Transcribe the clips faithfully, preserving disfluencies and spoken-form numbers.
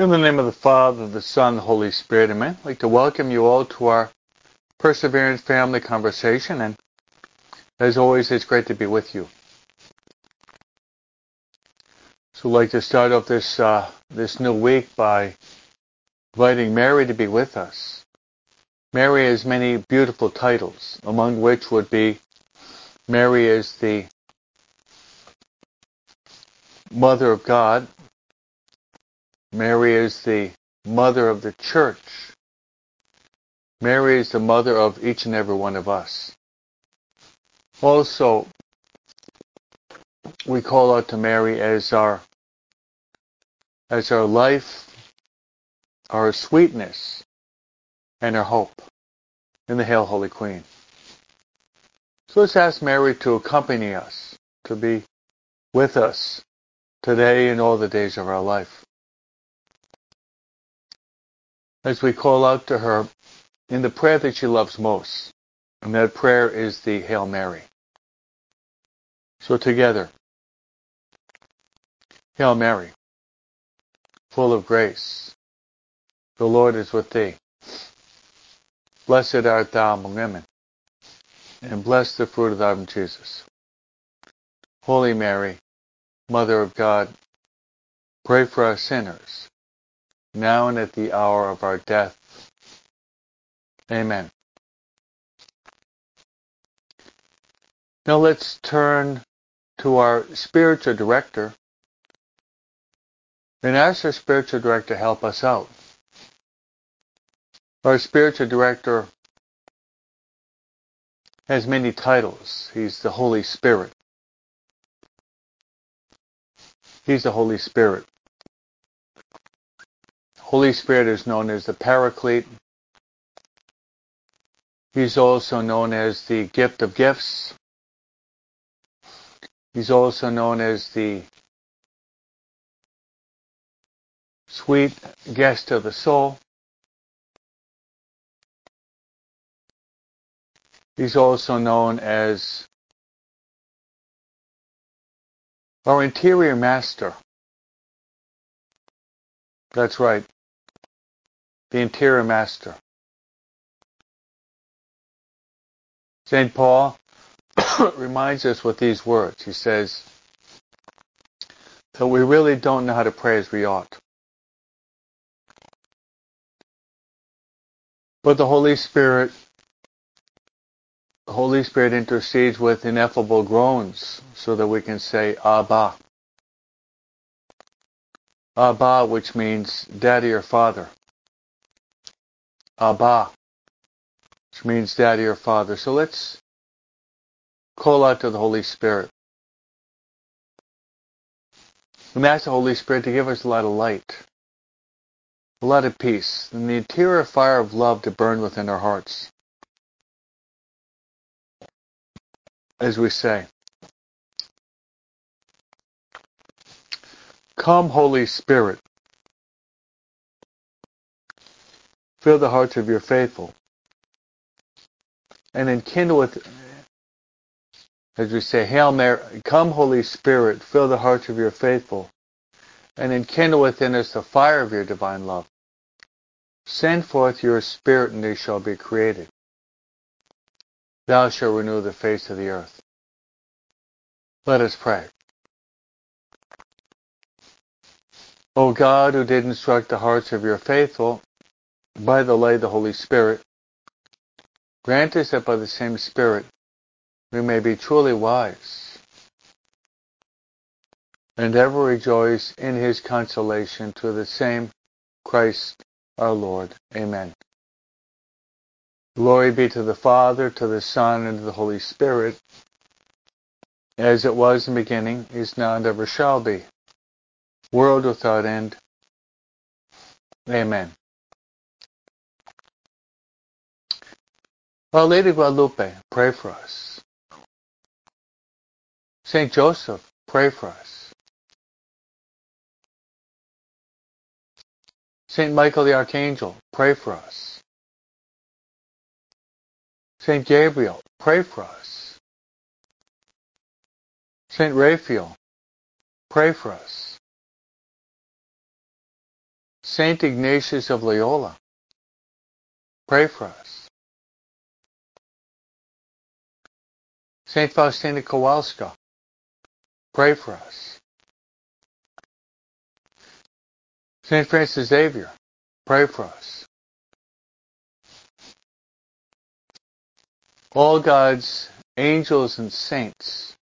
In the name of the Father, the Son, the Holy Spirit, amen. I'd like to welcome you all to our Perseverance Family Conversation, and as always, it's great to be with you. So I'd like to start off this uh, this new week by inviting Mary to be with us. Mary has many beautiful titles, among which would be Mary is the Mother of God. Mary is the Mother of the Church. Mary is the mother of each and every one of us. Also, we call out to Mary as our as our life, our sweetness, and our hope in the Hail, Holy Queen. So let's ask Mary to accompany us, to be with us today and all the days of our life. As we call out to her in the prayer that she loves most, and that prayer is the Hail Mary. So together, Hail Mary, full of grace, the Lord is with thee. Blessed art thou among women, and blessed the fruit of thy womb, Jesus. Holy Mary, Mother of God, pray for us sinners, now and at the hour of our death. Amen. Now let's turn to our spiritual director and ask our spiritual director to help us out. Our spiritual director has many titles. He's the Holy Spirit. He's the Holy Spirit. Holy Spirit is known as the Paraclete. He's also known as the Gift of Gifts. He's also known as the Sweet Guest of the Soul. He's also known as our interior master. That's right, the interior master. Saint Paul reminds us with these words. He says that we really don't know how to pray as we ought. But the Holy Spirit, the Holy Spirit intercedes with ineffable groans so that we can say, Abba. Abba, which means Daddy or Father. Abba, which means Daddy or Father. So let's call out to the Holy Spirit. And ask the Holy Spirit to give us a lot of light, a lot of peace, and the interior fire of love to burn within our hearts. As we say, Come, Holy Spirit, fill the hearts of your faithful, and enkindle with, as we say, Hail Mary, come, Holy Spirit, fill the hearts of your faithful, and enkindle within us the fire of your divine love. Send forth your Spirit, and they shall be created. Thou shalt renew the face of the earth. Let us pray. O God, who did instruct the hearts of your faithful by the light of the Holy Spirit, grant us that by the same Spirit we may be truly wise and ever rejoice in his consolation through the same Christ our Lord. Amen. Glory be to the Father, to the Son, and to the Holy Spirit, as it was in the beginning, is now, and ever shall be, world without end. Amen. Our Lady of Guadalupe, pray for us. Saint Joseph, pray for us. Saint Michael the Archangel, pray for us. Saint Gabriel, pray for us. Saint Raphael, pray for us. Saint Ignatius of Loyola, pray for us. Saint Faustina Kowalska, pray for us. Saint Francis Xavier, pray for us. All God's angels and saints,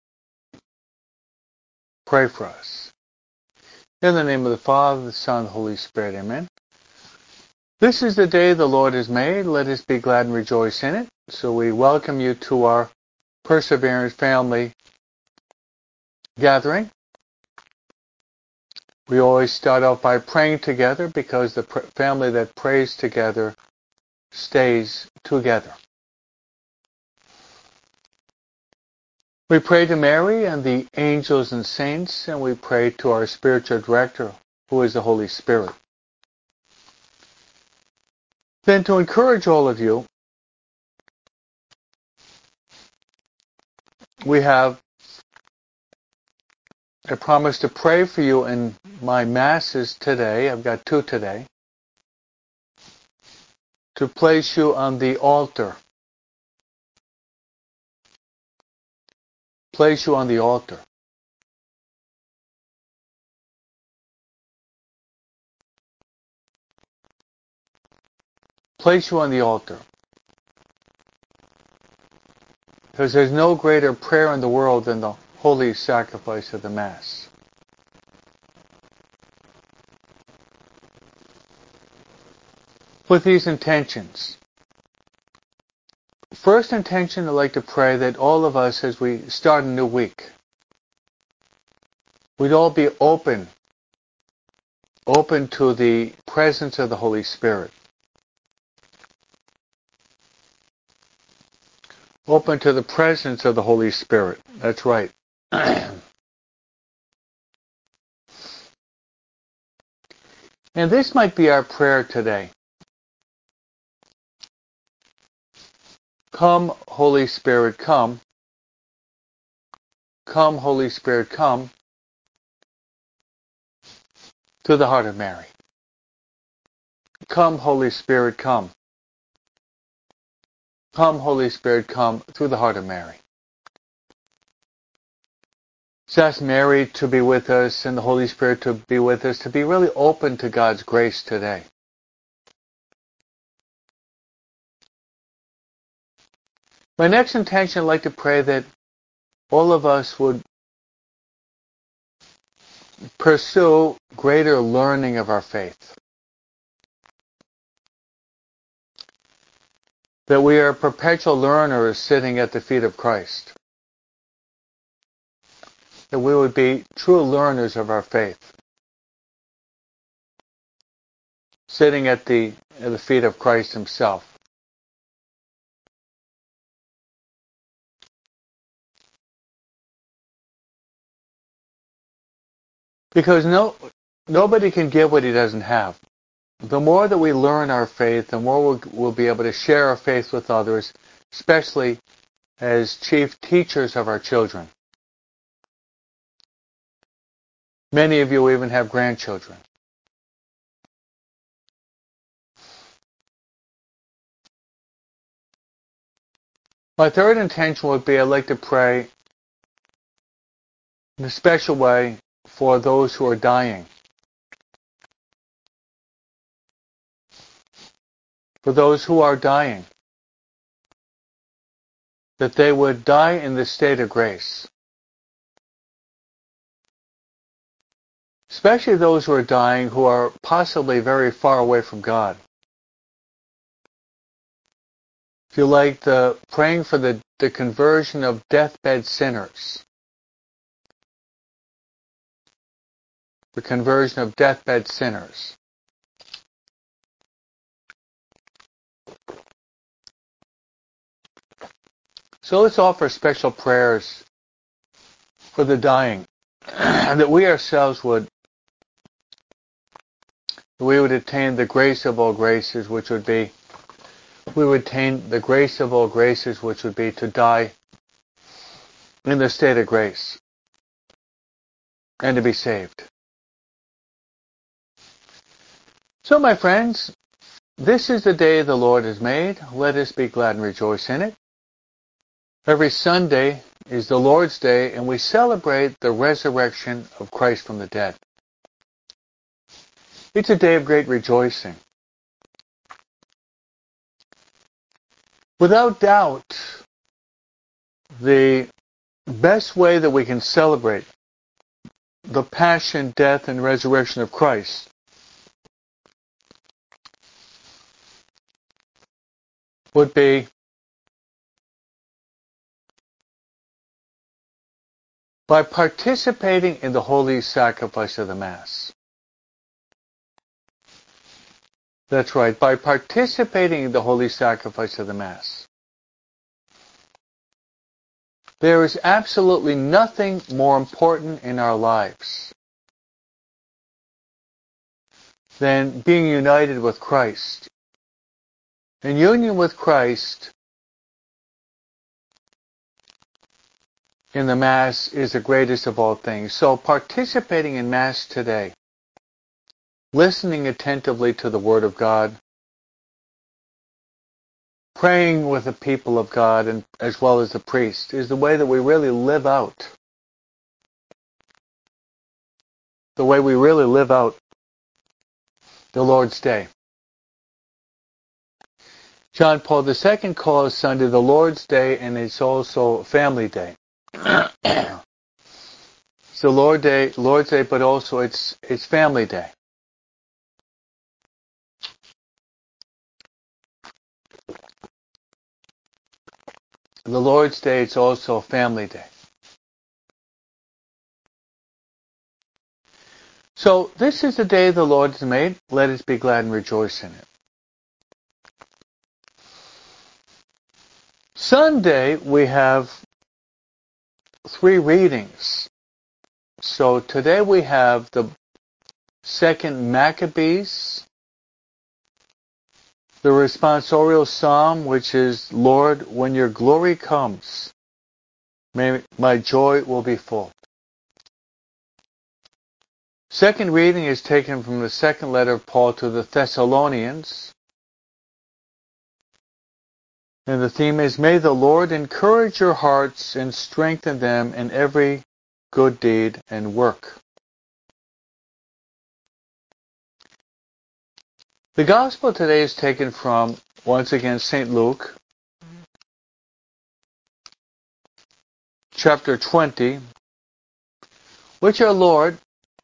pray for us. In the name of the Father, the Son, and the Holy Spirit, amen. This is the day the Lord has made. Let us be glad and rejoice in it. So we welcome you to our Perseverance Family gathering. We always start off by praying together because the pr- family that prays together stays together. We pray to Mary and the angels and saints, and we pray to our spiritual director, who is the Holy Spirit. Then to encourage all of you, we have I promised to pray for you in my masses today. I've got two today. To place you on the altar. Place you on the altar. Place you on the altar. Because there's no greater prayer in the world than the holy sacrifice of the Mass. With these intentions. First intention, I'd like to pray that all of us, as we start a new week, we'd all be open, open to the presence of the Holy Spirit. Open to the presence of the Holy Spirit. That's right. And this might be our prayer today. Come, Holy Spirit, come. Come, Holy Spirit, come to the heart of Mary. Come, Holy Spirit, come. Come, Holy Spirit, come through the heart of Mary. Let's ask Mary to be with us and the Holy Spirit to be with us, to be really open to God's grace today. My next intention, I'd like to pray that all of us would pursue greater learning of our faith. That we are perpetual learners sitting at the feet of Christ. That we would be true learners of our faith. Sitting at the, at the feet of Christ Himself. Because no, nobody can give what he doesn't have. The more that we learn our faith, the more we'll, we'll be able to share our faith with others, especially as chief teachers of our children. Many of you even have grandchildren. My third intention would be I'd like to pray in a special way for those who are dying. For those who are dying. That they would die in the state of grace. Especially those who are dying who are possibly very far away from God. If you like, the praying for the, the conversion of deathbed sinners. The conversion of deathbed sinners. So let's offer special prayers for the dying. And that we ourselves would we would attain the grace of all graces, which would be we would attain the grace of all graces, which would be to die in the state of grace and to be saved. So, my friends, this is the day the Lord has made. Let us be glad and rejoice in it. Every Sunday is the Lord's Day, and we celebrate the resurrection of Christ from the dead. It's a day of great rejoicing. Without doubt, the best way that we can celebrate the passion, death, and resurrection of Christ would be by participating in the holy sacrifice of the Mass. That's right, by participating in the holy sacrifice of the Mass. There is absolutely nothing more important in our lives than being united with Christ. And union with Christ in the Mass is the greatest of all things. So participating in Mass today, listening attentively to the Word of God, praying with the people of God and as well as the priest, is the way that we really live out. The way we really live out the Lord's Day. John Paul the Second calls Sunday the Lord's Day, and it's also Family Day. It's the Lord Day, Lord's Day, but also it's it's Family Day. The Lord's Day, it's also Family Day. So this is the day the Lord has made. Let us be glad and rejoice in it. Sunday, we have three readings. So today we have the second Maccabees, the responsorial psalm, which is, Lord, when your glory comes, may my joy will be full. Second reading is taken from the second letter of Paul to the Thessalonians. And the theme is, may the Lord encourage your hearts and strengthen them in every good deed and work. The Gospel today is taken from, once again, Saint Luke, chapter twenty, which our Lord,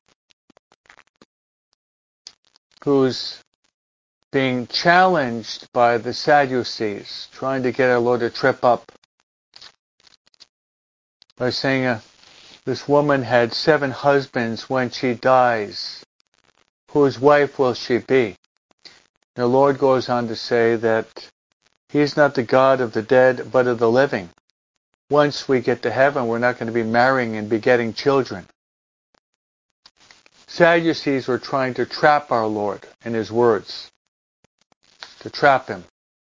who's being challenged by the Sadducees, trying to get our Lord to trip up by saying uh, this woman had seven husbands. When she dies, whose wife will she be? The Lord goes on to say that He is not the God of the dead, but of the living. Once we get to heaven, we're not going to be marrying and begetting children. Sadducees were trying to trap our Lord in His words, to trap Him.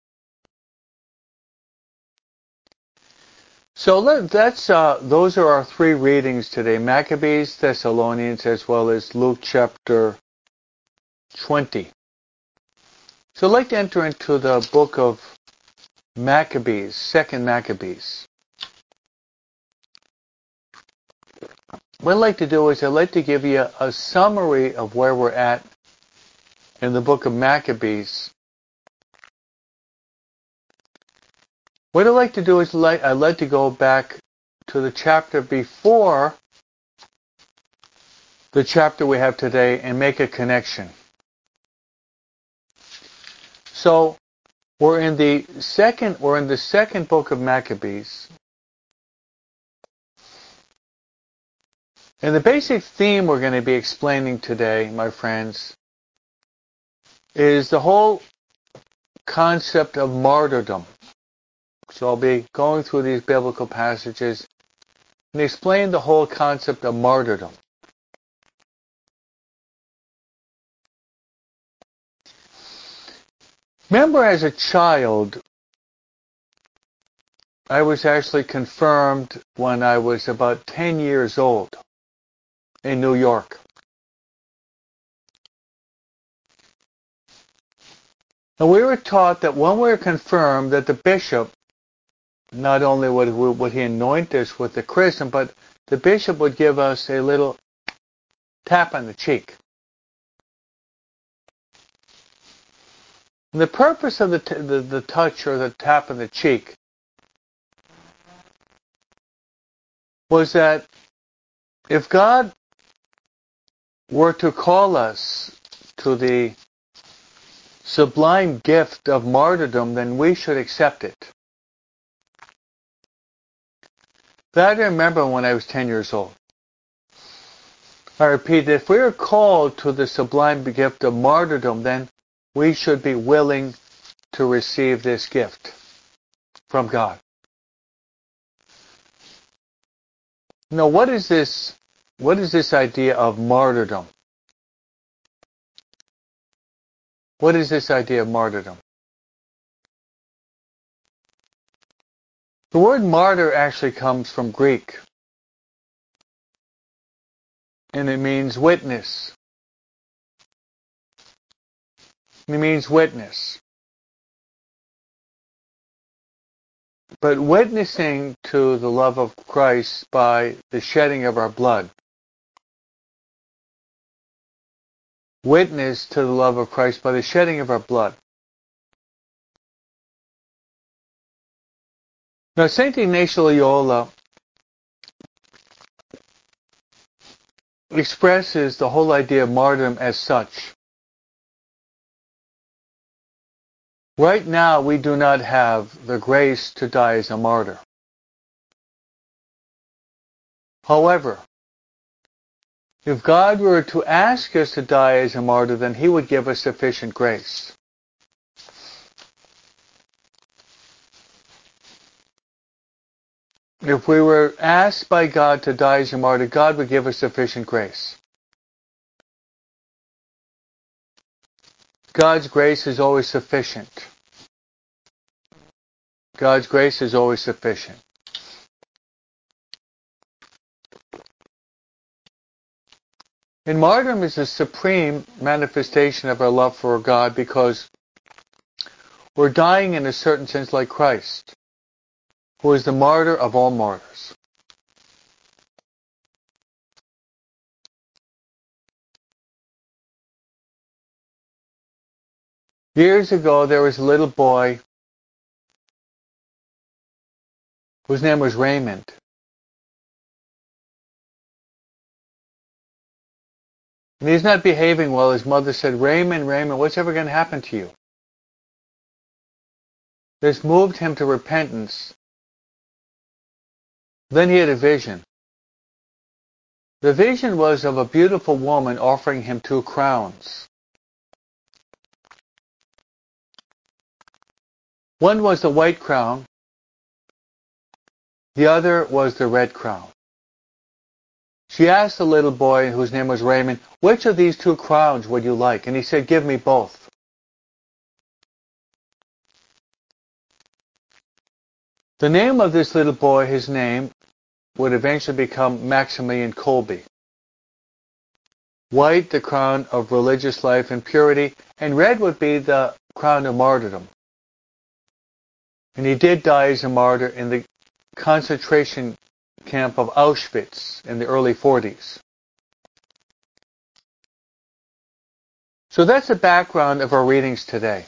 So let, that's uh, those are our three readings today: Maccabees, Thessalonians, as well as Luke chapter twenty. So I'd like to enter into the book of Maccabees, second Maccabees. What I'd like to do is I'd like to give you a, a summary of where we're at in the book of Maccabees. What I'd like to do is like, I'd like to go back to the chapter before the chapter we have today and make a connection. So we're in the second we're in the second book of Maccabees. And the basic theme we're going to be explaining today, my friends, is the whole concept of martyrdom. So I'll be going through these biblical passages and explain the whole concept of martyrdom. Remember, as a child, I was actually confirmed when I was about ten years old in New York. And we were taught that when we were confirmed, that the bishop, not only would, would he anoint us with the chrism, but the bishop would give us a little tap on the cheek. And the purpose of the, t- the the touch or the tap on the cheek was that if God were to call us to the sublime gift of martyrdom, then we should accept it. That I remember when I was ten years old. I repeat, if we are called to the sublime gift of martyrdom, then we should be willing to receive this gift from God. Now, what is this? What is this idea of martyrdom? What is this idea of martyrdom? The word martyr actually comes from Greek, and it means witness. It means witness. But witnessing to the love of Christ by the shedding of our blood. Witness to the love of Christ by the shedding of our blood. Now, Saint Ignatius Loyola expresses the whole idea of martyrdom as such. Right now, we do not have the grace to die as a martyr. However, if God were to ask us to die as a martyr, then He would give us sufficient grace. If we were asked by God to die as a martyr, God would give us sufficient grace. God's grace is always sufficient. God's grace is always sufficient. And martyrdom is a supreme manifestation of our love for God because we're dying in a certain sense like Christ, who is the martyr of all martyrs. Years ago, there was a little boy whose name was Raymond. And he's not behaving well. His mother said, Raymond, Raymond, what's ever going to happen to you? This moved him to repentance. Then he had a vision. The vision was of a beautiful woman offering him two crowns. One was the white crown. The other was the red crown. She asked the little boy, whose name was Raymond, which of these two crowns would you like? And he said, give me both. The name of this little boy, his name, would eventually become Maximilian Kolbe. White, the crown of religious life and purity, and red would be the crown of martyrdom. And he did die as a martyr in the concentration camp of Auschwitz in the early forties. So that's the background of our readings today.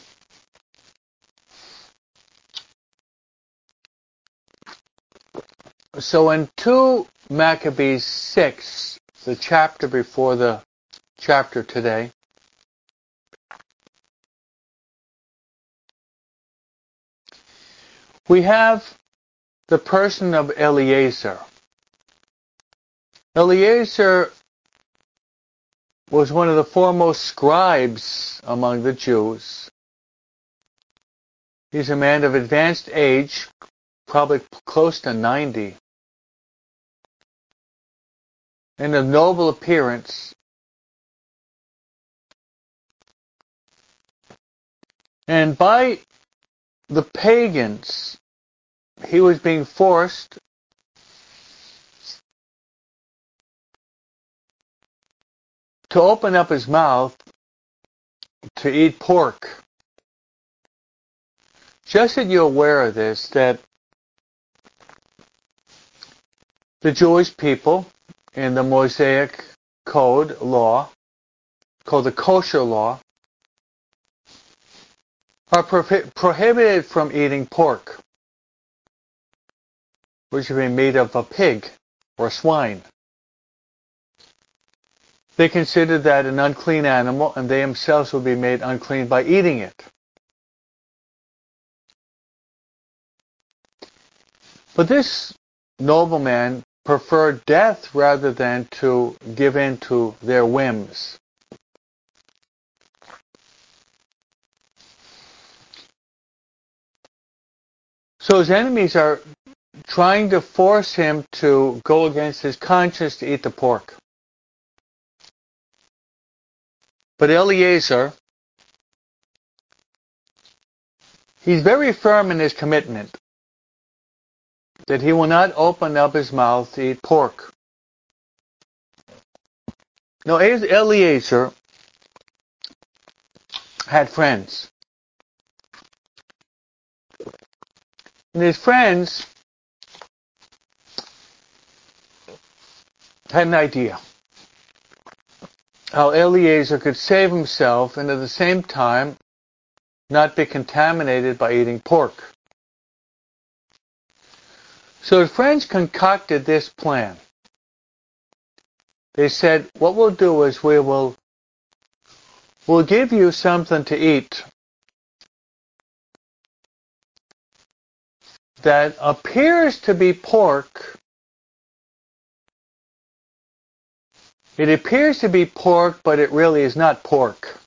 So in two Maccabees six, the chapter before the chapter today, we have the person of Eleazar. Eleazar was one of the foremost scribes among the Jews. He's a man of advanced age, probably close to ninety, and of noble appearance. And by the pagans, he was being forced to open up his mouth to eat pork. just that you're aware of this, that the Jewish people in the Mosaic Code law, called the kosher law, are prohi- prohibited from eating pork, which would be made of a pig or swine. They consider that an unclean animal, and they themselves will be made unclean by eating it. But this nobleman preferred death rather than to give in to their whims. So his enemies are trying to force him to go against his conscience to eat the pork. But Eliezer, he's very firm in his commitment that he will not open up his mouth to eat pork. Now, Eliezer had friends. And his friends had an idea how Eliezer could save himself and at the same time not be contaminated by eating pork. So his friends concocted this plan. They said, what we'll do is we will we'll give you something to eat that appears to be pork. It appears to be pork, but it really is not pork.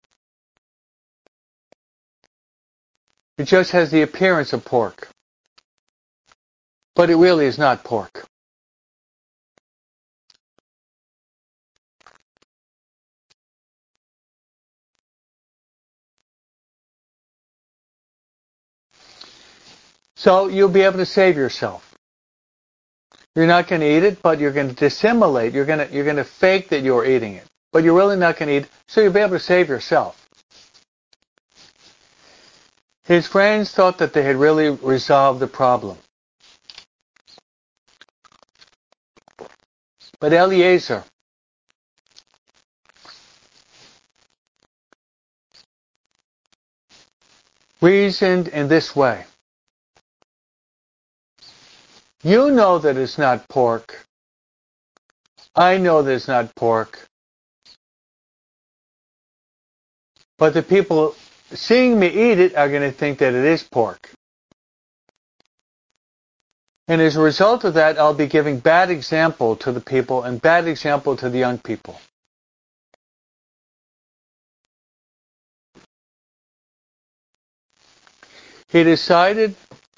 It just has the appearance of pork. But it really is not pork. So you'll be able to save yourself. You're not going to eat it, but you're going to dissimulate. You're going to, you're going to fake that you're eating it. But you're really not going to eat it, so you'll be able to save yourself. His friends thought that they had really resolved the problem. But Eliezer, reasoned in this way. You know that it's not pork. I know that it's not pork. But the people seeing me eat it are going to think that it is pork. And as a result of that, I'll be giving bad example to the people and bad example to the young people. He decided,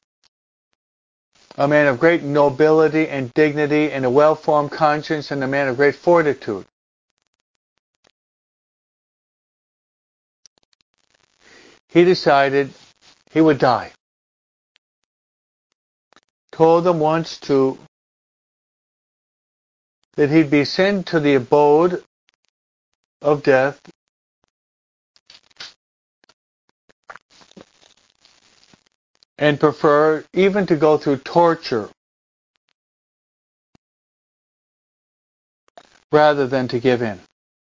a man of great nobility and dignity and a well-formed conscience and a man of great fortitude. He decided he would die. Told them once to that he'd be sent to the abode of death and prefer even to go through torture rather than to give in.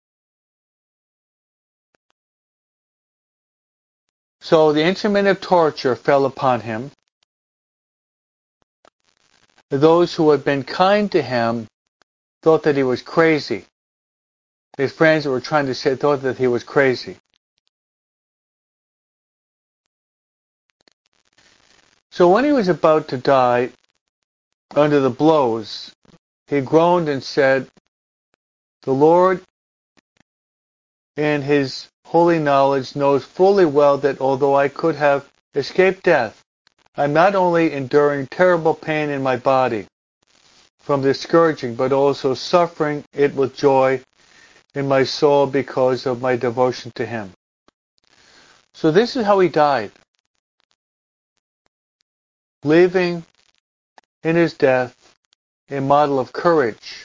So the instrument of torture fell upon him. Those who had been kind to him thought that he was crazy. His friends that were trying to say thought that he was crazy. So when he was about to die under the blows, he groaned and said, the Lord in his holy knowledge knows fully well that although I could have escaped death, I'm not only enduring terrible pain in my body from this scourging, but also suffering it with joy in my soul because of my devotion to him. So this is how he died, leaving in his death a model of courage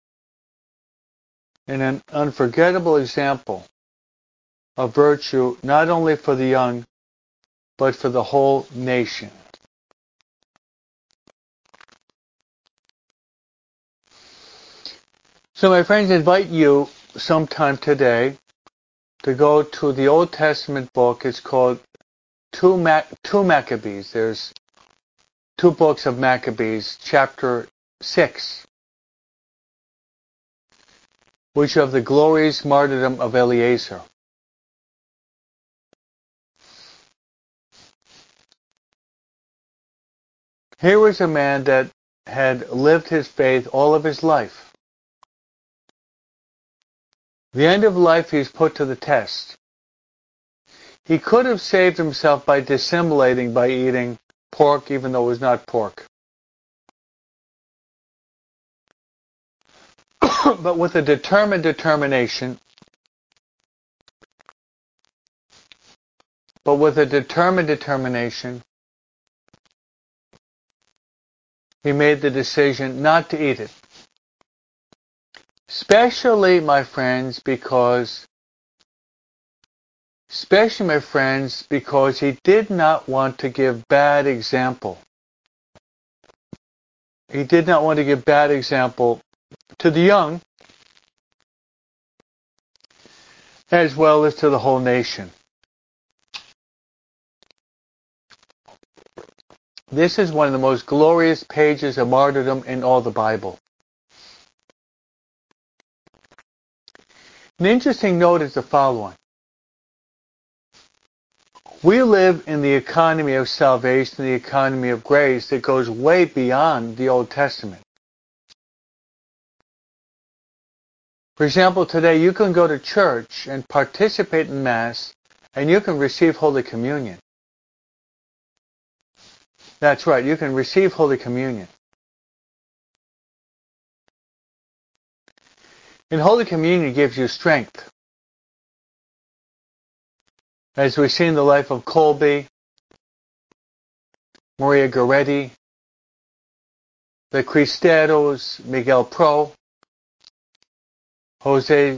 and an unforgettable example of virtue not only for the young, but for the whole nation. So my friends, I invite you sometime today to go to the Old Testament book. It's called Two, Mac- Two Maccabees. There's two books of Maccabees, chapter six, which of the glorious martyrdom of Eleazar. Here was a man that had lived his faith all of his life. The end of life, he was put to the test. He could have saved himself by dissimulating by eating pork, even though it was not pork. But with a determined determination, but with a determined determination, he made the decision not to eat it. Especially, my friends, because, especially, my friends, because he did not want to give bad example. He did not want to give bad example to the young, as well as to the whole nation. This is one of the most glorious pages of martyrdom in all the Bible. An interesting note is the following. We live in the economy of salvation, the economy of grace that goes way beyond the Old Testament. For example, today you can go to church and participate in Mass, and you can receive Holy Communion. That's right, you can receive Holy Communion. And Holy Communion gives you strength. As we see in the life of Colby, Maria Goretti, the Cristeros, Miguel Pro, Jose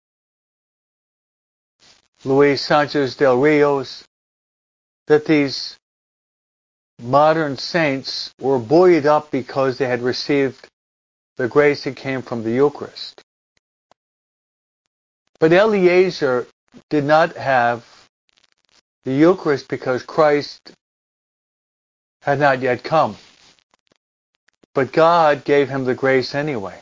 Luis Sanchez del Rios, that these modern saints were buoyed up because they had received the grace that came from the Eucharist. But Eleazar did not have the Eucharist because Christ had not yet come. But God gave him the grace anyway.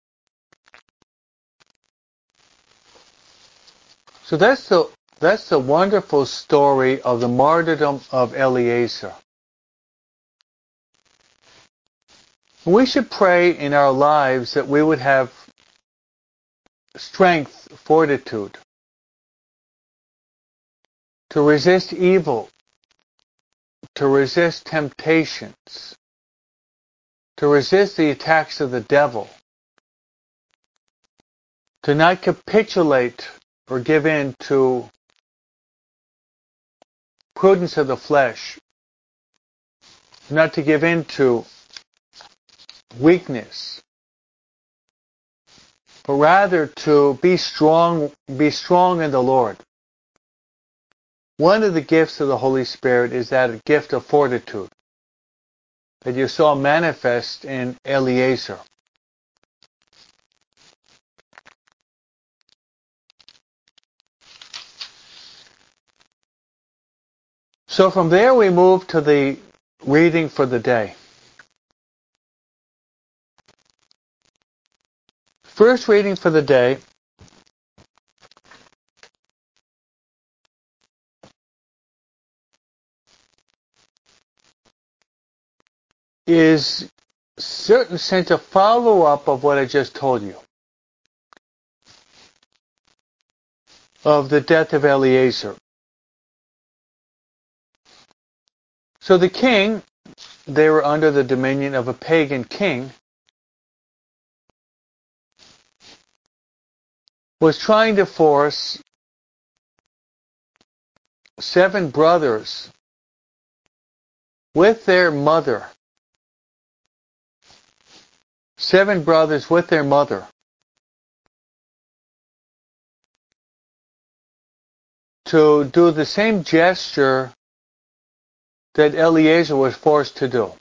So that's the, that's the wonderful story of the martyrdom of Eleazar. We should pray in our lives that we would have strength, fortitude, to resist evil, to resist temptations, to resist the attacks of the devil, to not capitulate or give in to prudence of the flesh, not to give in to weakness, but rather to be strong, be strong in the Lord. One of the gifts of the Holy Spirit is that gift of fortitude that you saw manifest in Eleazar. So from there we move to the reading for the day. First reading for the day is certain sense a follow-up of what I just told you, of the death of Eleazar. So the king, they were under the dominion of a pagan king, was trying to force seven brothers with their mother, seven brothers with their mother, to do the same gesture that Eliezer was forced to do.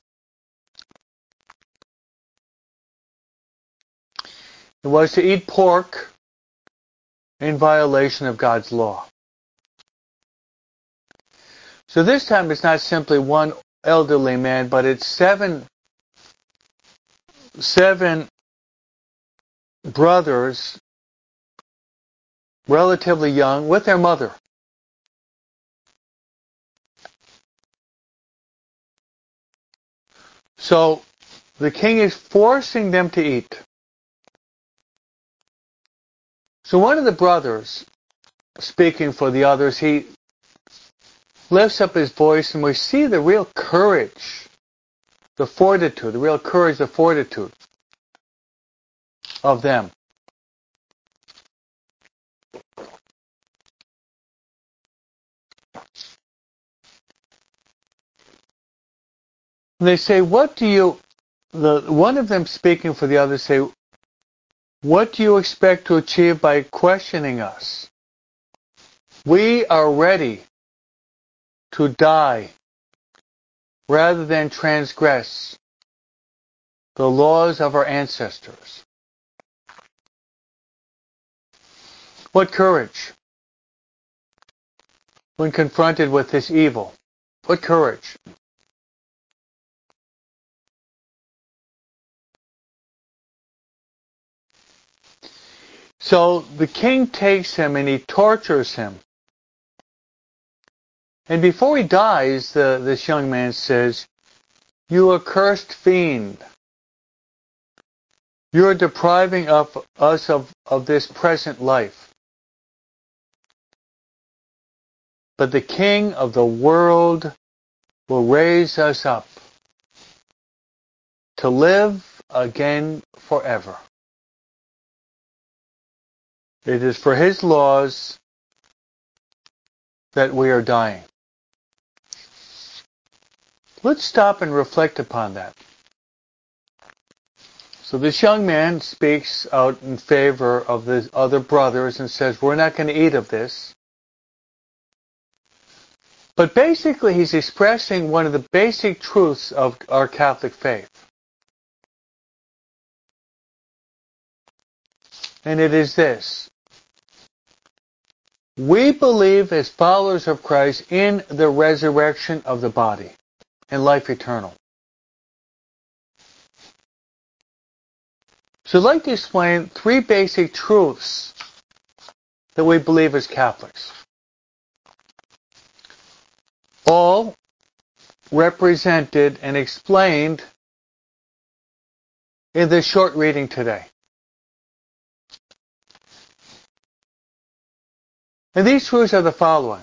It was to eat pork in violation of God's law. So this time it's not simply one elderly man, but it's seven, seven brothers, relatively young, with their mother. So the king is forcing them to eat. So one of the brothers, speaking for the others, he lifts up his voice, and we see the real courage, the fortitude, the real courage, the fortitude of them. And they say, what do you, the one of them speaking for the others say, what do you expect to achieve by questioning us? We are ready to die rather than transgress the laws of our ancestors. What courage when confronted with this evil. What courage. So the king takes him and he tortures him. And before he dies, the, this young man says, you accursed fiend, you are depriving of us of, of this present life. But the King of the world will raise us up to live again forever. It is for his laws that we are dying. Let's stop and reflect upon that. So this young man speaks out in favor of the other brothers and says, we're not going to eat of this. But basically he's expressing one of the basic truths of our Catholic faith. And it is this. We believe as followers of Christ in the resurrection of the body and life eternal. So I'd like to explain three basic truths that we believe as Catholics. All represented and explained in this short reading today. And these truths are the following.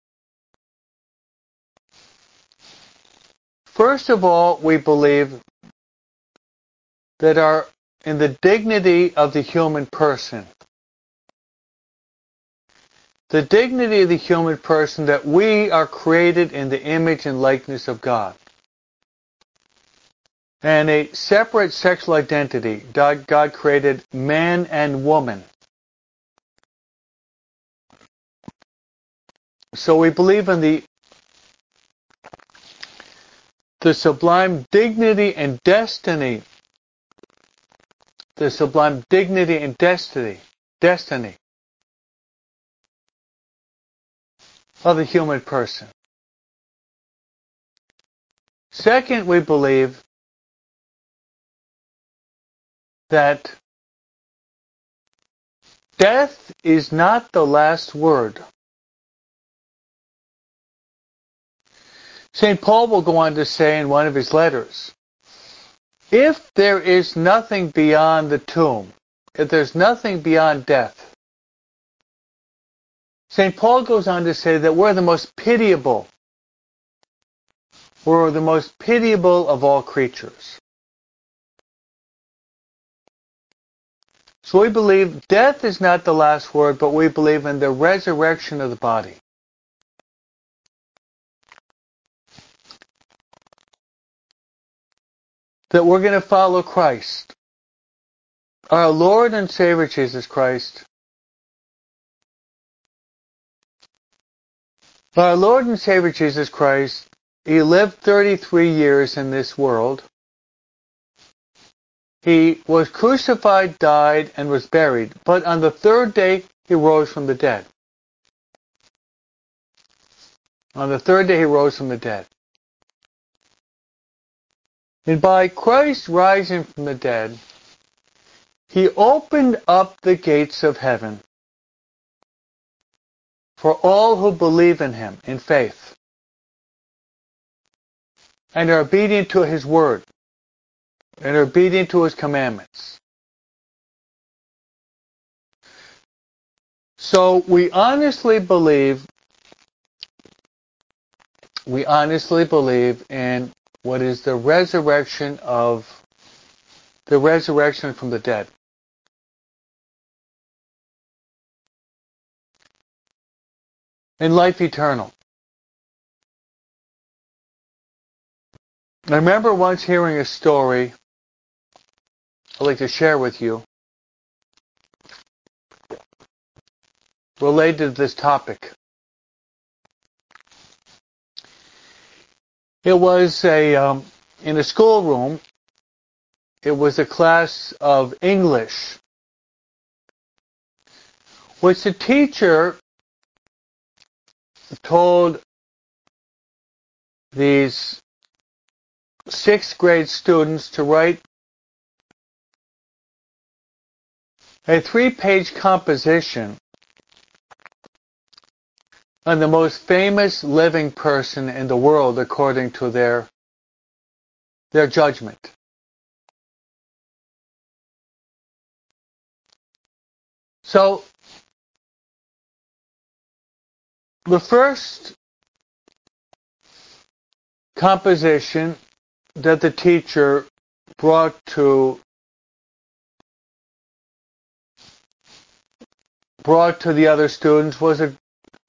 First of all, we believe that our in the dignity of the human person. The dignity of the human person, that we are created in the image and likeness of God. And a separate sexual identity. God, God created man and woman. So we believe in the the sublime dignity and destiny. The sublime dignity and destiny. Destiny of the human person. Second, we believe that death is not the last word. Saint Paul will go on to say in one of his letters, if there is nothing beyond the tomb, if there's nothing beyond death, Saint Paul goes on to say that we're the most pitiable, we're the most pitiable of all creatures. So we believe death is not the last word, but we believe in the resurrection of the body. That we're going to follow Christ, our Lord and Savior Jesus Christ. Our Lord and Savior Jesus Christ He lived thirty-three years in this world. He was crucified, died, and was buried. But on the third day, he rose from the dead. On the third day, he rose from the dead. And by Christ rising from the dead, he opened up the gates of heaven for all who believe in him in faith and are obedient to his word and are obedient to his commandments. So we honestly believe, we honestly believe in what is the resurrection of, the resurrection from the dead. And life eternal. I remember once hearing a story I'd like to share with you related to this topic. It was a um, in a schoolroom. It was a class of English, which the teacher told these sixth grade students to write a three-page composition on the most famous living person in the world according to their their judgment. So the first composition that the teacher brought to brought to the other students was a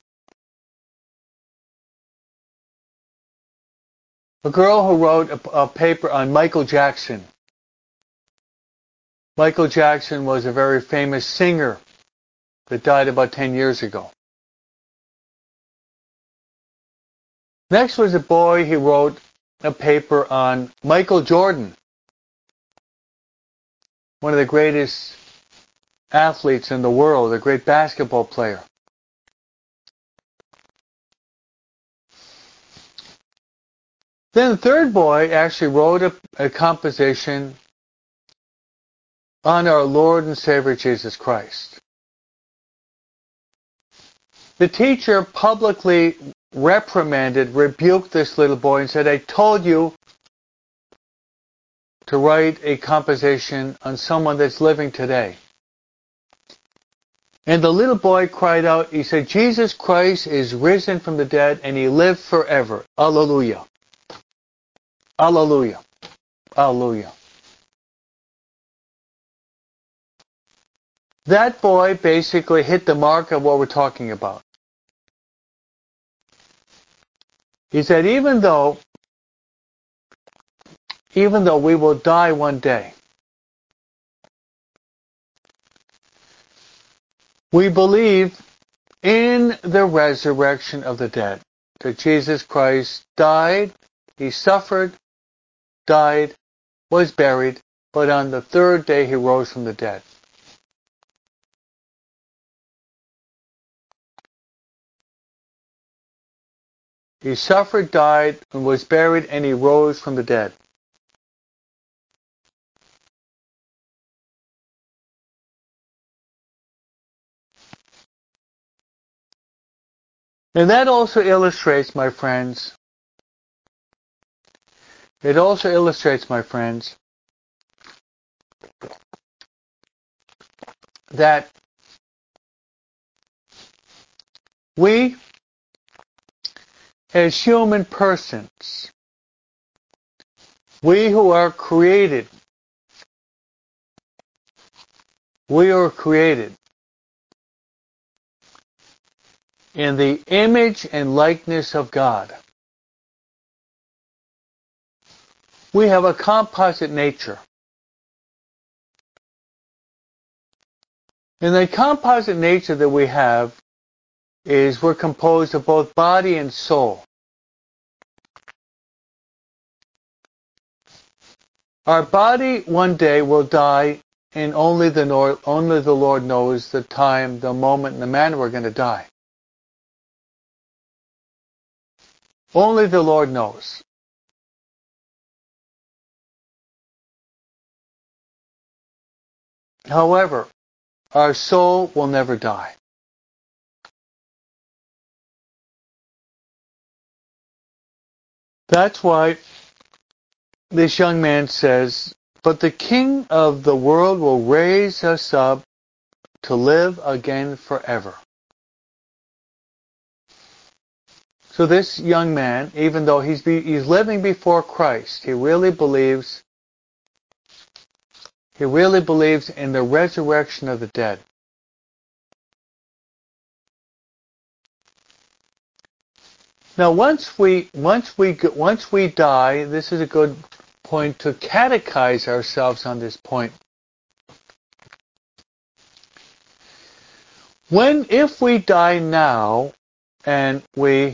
a girl who wrote a, a paper on Michael Jackson. Michael Jackson was a very famous singer that died about ten years ago. Next was a boy who wrote a paper on Michael Jordan, one of the greatest athletes in the world, a great basketball player. Then the third boy actually wrote a, a composition on our Lord and Savior Jesus Christ. The teacher publicly reprimanded, rebuked this little boy and said, I told you to write a composition on someone that's living today. And the little boy cried out, he said, Jesus Christ is risen from the dead and he lived forever. Hallelujah. Hallelujah. Hallelujah. That boy basically hit the mark of what we're talking about. He said, even though, even though we will die one day, we believe in the resurrection of the dead. That Jesus Christ died, he suffered, died, was buried, but on the third day he rose from the dead. He suffered, died, and was buried, and he rose from the dead. And that also illustrates, my friends, it also illustrates, my friends, that we, as human persons, we who are created, we are created in the image and likeness of God. We have a composite nature. And the composite nature that we have is we're composed of both body and soul. Our body one day will die, and only the, Lord, only the Lord knows the time, the moment, and the manner we're going to die. Only the Lord knows. However, our soul will never die. That's why this young man says, but the King of the world will raise us up to live again forever. So this young man, even though he's, be, he's living before Christ, he really believes, he really believes in the resurrection of the dead. Now, once we once we once we die, this is a good point to catechize ourselves on this point. When, if we die now, and we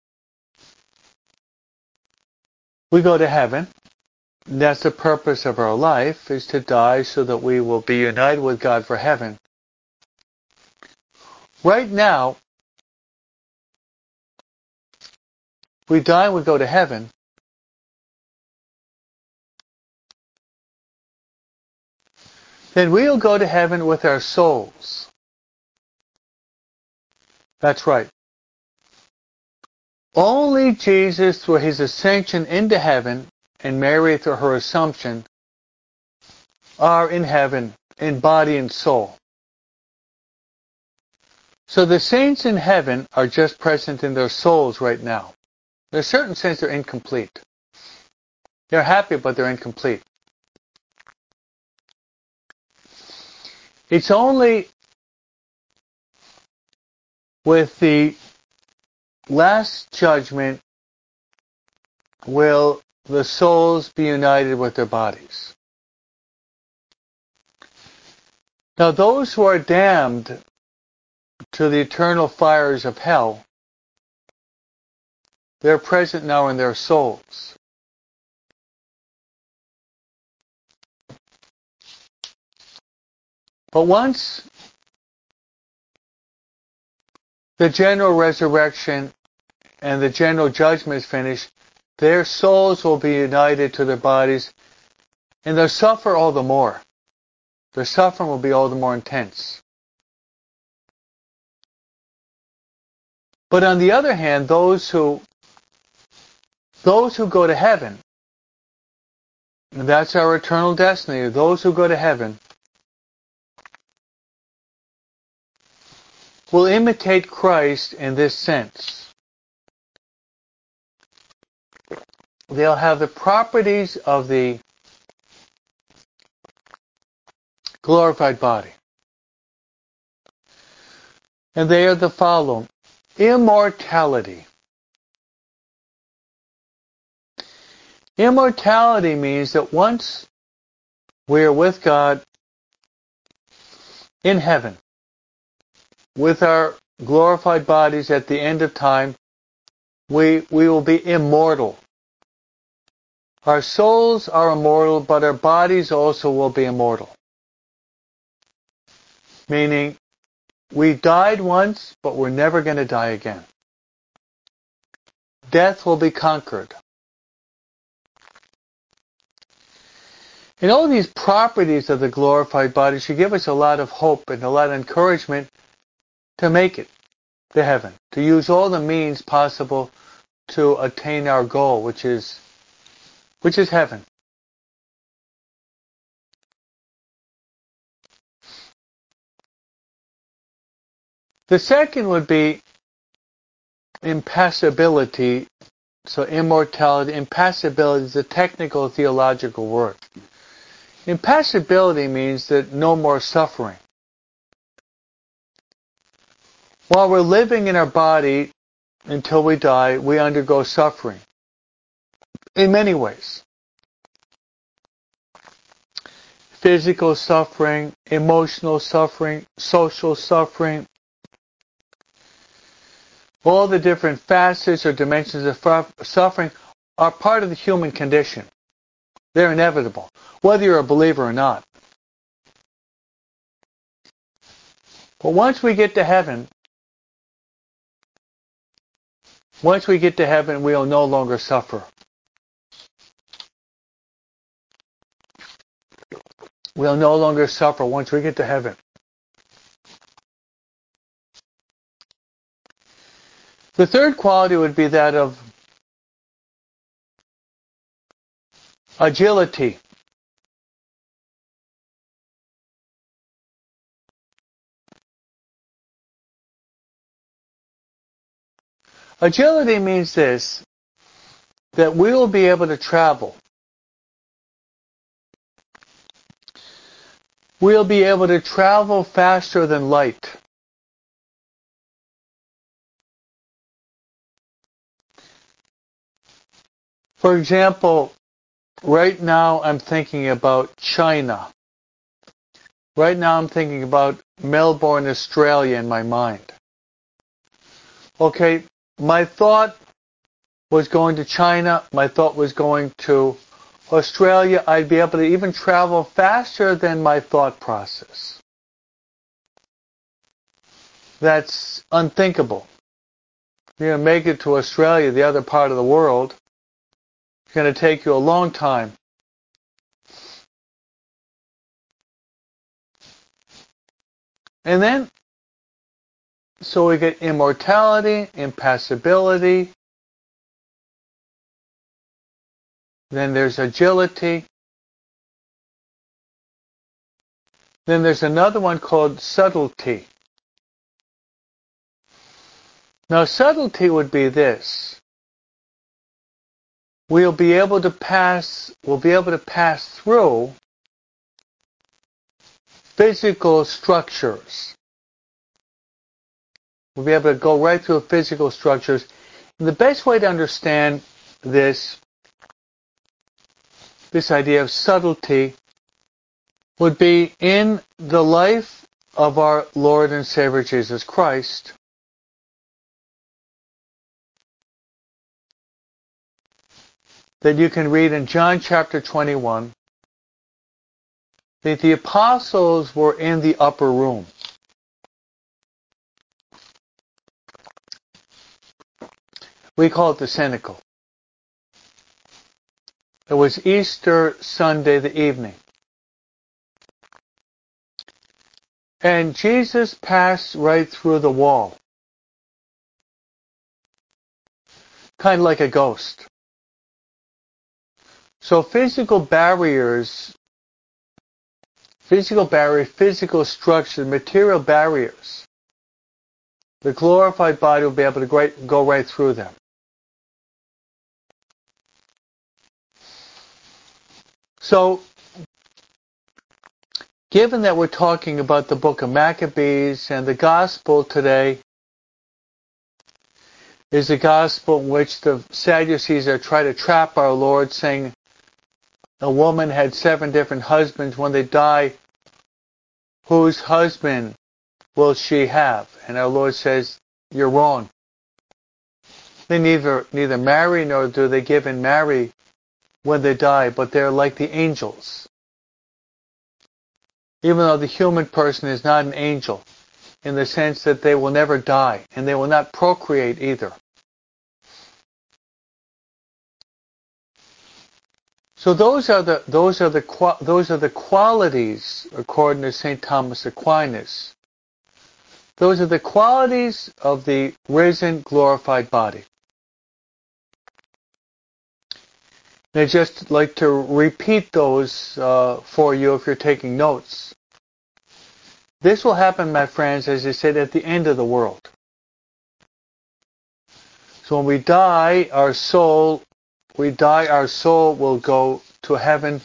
we go to heaven, that's the purpose of our life, is to die so that we will be united with God for heaven. Right now, we die, we go to heaven. Then we'll go to heaven with our souls. That's right. Only Jesus, through his ascension into heaven, and Mary through her assumption, are in heaven, in body and soul. So the saints in heaven are just present in their souls right now. In a certain sense, they're incomplete. They're happy, but they're incomplete. It's only with the last judgment will the souls be united with their bodies. Now, those who are damned to the eternal fires of hell, they're present now in their souls. But once the general resurrection and the general judgment is finished, their souls will be united to their bodies, and they'll suffer all the more. Their suffering will be all the more intense. But on the other hand, those who those who go to heaven, and that's our eternal destiny, those who go to heaven will imitate Christ in this sense. They'll have the properties of the glorified body. And they are the following. Immortality. Immortality means that once we are with God in heaven, with our glorified bodies at the end of time, we, we will be immortal. Our souls are immortal, but our bodies also will be immortal. Meaning, we died once, but we're never going to die again. Death will be conquered. And all these properties of the glorified body should give us a lot of hope and a lot of encouragement to make it to heaven, to use all the means possible to attain our goal, which is, which is heaven. The second would be impassibility. So immortality, impassibility is a technical theological word. Impassibility means that no more suffering. While we're living in our body until we die, we undergo suffering in many ways. Physical suffering, emotional suffering, social suffering, all the different facets or dimensions of suffering are part of the human condition. They're inevitable, whether you're a believer or not. But once we get to heaven, once we get to heaven, we'll no longer suffer. We'll no longer suffer once we get to heaven. The third quality would be that of agility. Agility means this, that we will be able to travel. We'll be able to travel faster than light. For example, right now I'm thinking about China. Right now I'm thinking about Melbourne, Australia in my mind. Okay, my thought was going to China. My thought was going to Australia. I'd be able to even travel faster than my thought process. That's unthinkable. You're going to make it to Australia, the other part of the world. It's going to take you a long time. And then, so we get immortality, impassibility. Then there's agility. Then there's another one called subtlety. Now, subtlety would be this. We'll be able to pass, we'll be able to pass through physical structures. We'll be able to go right through physical structures. And the best way to understand this, this idea of subtlety, would be in the life of our Lord and Savior Jesus Christ. That you can read in John chapter twenty-one, that the apostles were in the upper room. We call it the cenacle. It was Easter Sunday, the evening. And Jesus passed right through the wall. Kind of like a ghost. So physical barriers, physical barriers, physical structures, material barriers, the glorified body will be able to go right through them. So, given that we're talking about the book of Maccabees, and the gospel today is a gospel in which the Sadducees are trying to trap our Lord, saying a woman had seven different husbands. When they die, whose husband will she have? And our Lord says, you're wrong. They neither neither marry nor do they give in marry when they die, but they're like the angels. Even though the human person is not an angel, in the sense that they will never die, and they will not procreate either. So those are the those are the those are the qualities, according to Saint Thomas Aquinas. Those are the qualities of the risen, glorified body. And I'd just like to repeat those uh, for you if you're taking notes. This will happen, my friends, as I said, at the end of the world. So when we die, our soul, we die, our soul will go to heaven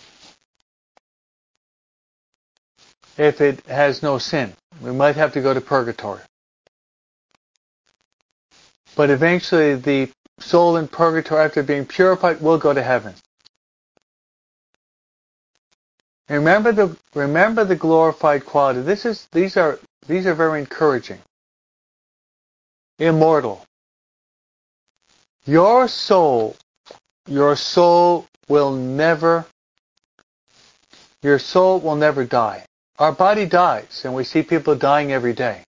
if it has no sin. We might have to go to purgatory. But eventually the soul in purgatory, after being purified, will go to heaven. And remember the remember the glorified quality. This is these are these are very encouraging. Immortal. Your soul, your soul will never Your soul will never die. Our body dies, and we see people dying every day.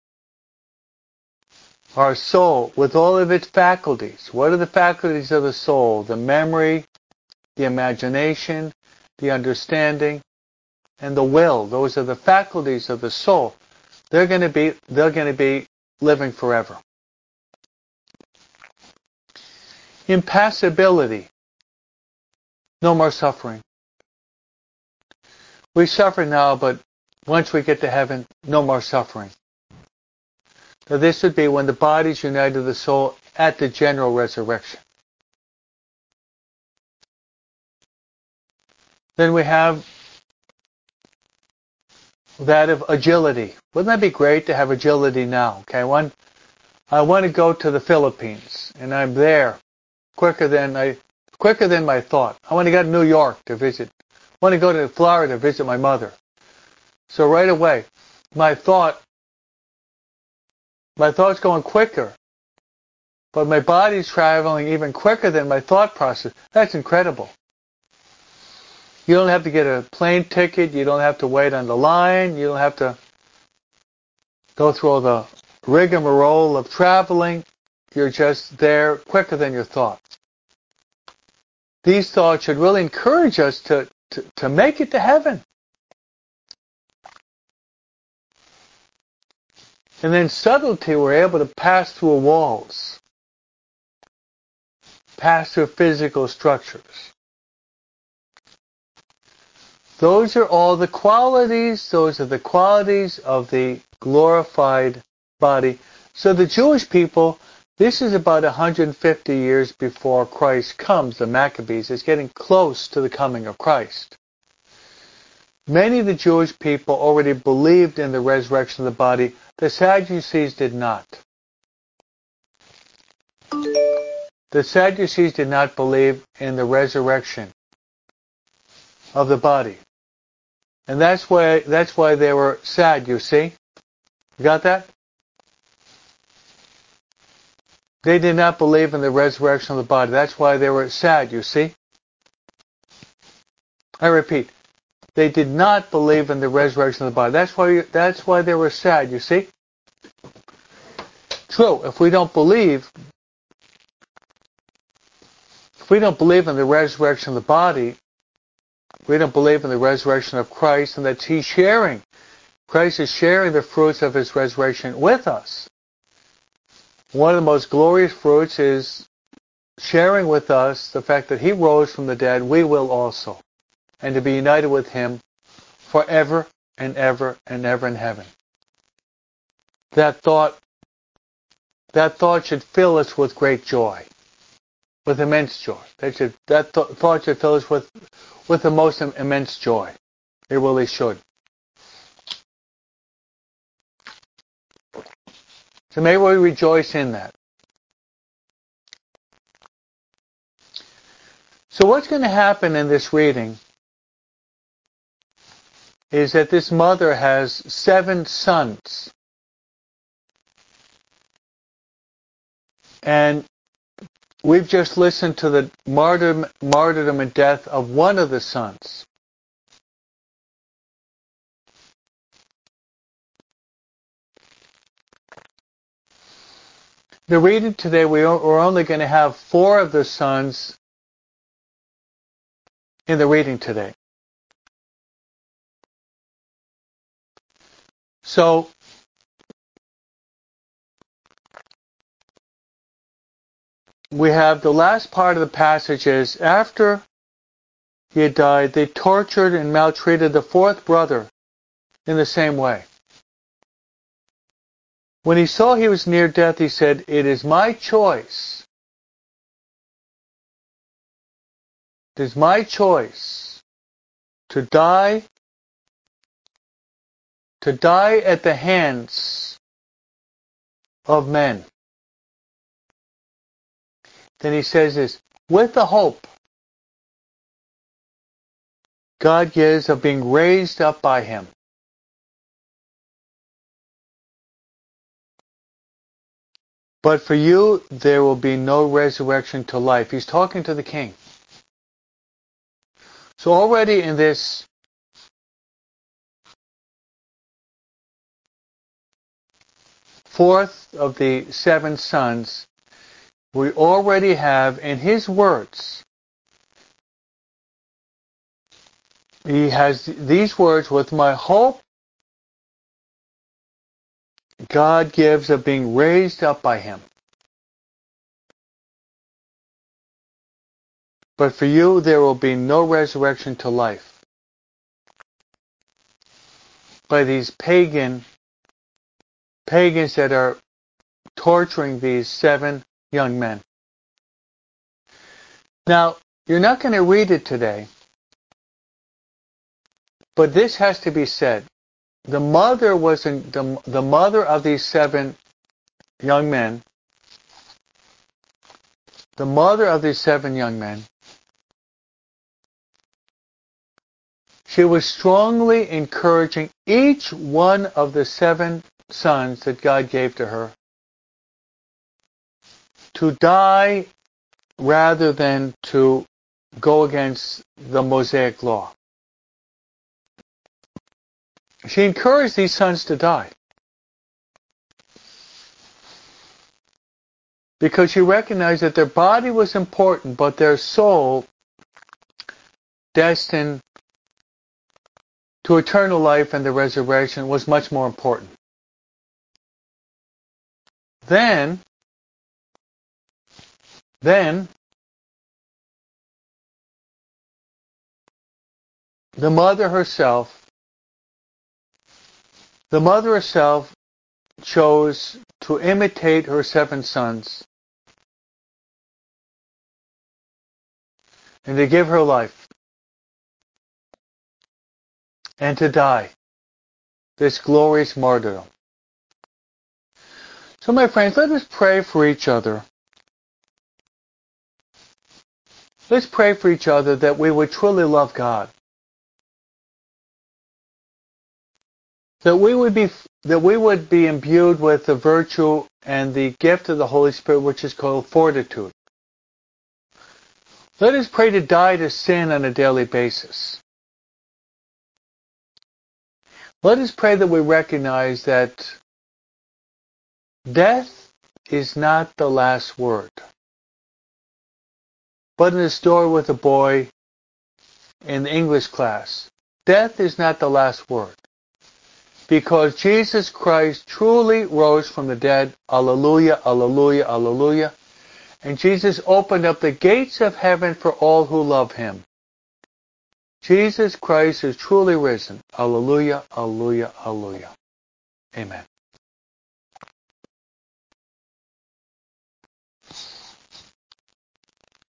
Our soul, with all of its faculties, what are the faculties of the soul? The memory, the imagination, the understanding, and the will. Those are the faculties of the soul. They're going to be, they're going to be living forever. Impassibility. No more suffering. We suffer now, but once we get to heaven, no more suffering. Now this would be when the body is united to the soul at the general resurrection. Then we have that of agility. Wouldn't that be great to have agility now? Okay, I want, I want to go to the Philippines, and I'm there quicker than I, quicker than my thought. I want to go to New York to visit. I want to go to Florida to visit my mother. So right away, my thought, my thought's going quicker, but my body's traveling even quicker than my thought process. That's incredible. You don't have to get a plane ticket. You don't have to wait on the line. You don't have to go through all the rigmarole of traveling. You're just there quicker than your thought. These thoughts should really encourage us to, to, to make it to heaven. And then subtlety, we're able to pass through walls, pass through physical structures. Those are all the qualities, those are the qualities of the glorified body. So the Jewish people, this is about one hundred fifty years before Christ comes, the Maccabees. It's getting close to the coming of Christ. Many of the Jewish people already believed in the resurrection of the body. The Sadducees did not. The Sadducees did not believe in the resurrection of the body. And that's why, that's why they were sad, you see? You got that? They did not believe in the resurrection of the body. That's why they were sad, you see? I repeat, they did not believe in the resurrection of the body. That's why, you, that's why they were sad, you see? True, if we don't believe, if we don't believe in the resurrection of the body, we don't believe in the resurrection of Christ, and that He's sharing. Christ is sharing the fruits of His resurrection with us. One of the most glorious fruits is sharing with us the fact that He rose from the dead, we will also. And to be united with Him forever and ever and ever in heaven. That thought, that thought should fill us with great joy. With immense joy. That, should, that th- thought should fill us with, with the most im- immense joy. It really should. So may we rejoice in that. So what's going to happen in this reading is that this mother has seven sons. And we've just listened to the martyrdom, martyrdom and death of one of the sons. The reading today, we are, we're only going to have four of the sons in the reading today. So, we have the last part of the passage is, after he had died, they tortured and maltreated the fourth brother in the same way. When he saw he was near death, he said, "It is my choice. It is my choice to die, to die at the hands of men." Then he says this, with the hope God gives of being raised up by Him. But for you, there will be no resurrection to life. He's talking to the king. So already in this fourth of the seven sons, we already have in his words, he has these words, with my hope God gives of being raised up by him. But for you there will be no resurrection to life. By these pagan, pagans that are torturing these seven young men. Now, you're not going to read it today, but this has to be said. The mother was in, the, the mother of these seven young men, the mother of these seven young men, she was strongly encouraging each one of the seven sons that God gave to her to die rather than to go against the Mosaic law. She encouraged these sons to die because she recognized that their body was important, but their soul, destined to eternal life and the resurrection, was much more important. Then, then, the mother herself, the mother herself chose to imitate her seven sons and to give her life and to die this glorious martyrdom. So my friends, let us pray for each other. Let's pray for each other that we would truly love God. That we would be that we would be imbued with the virtue and the gift of the Holy Spirit, which is called fortitude. Let us pray to die to sin on a daily basis. Let us pray that we recognize that death is not the last word. But in the story with the boy in the English class, death is not the last word. Because Jesus Christ truly rose from the dead. Alleluia, alleluia, alleluia. And Jesus opened up the gates of heaven for all who love him. Jesus Christ is truly risen. Alleluia, alleluia, alleluia. Amen.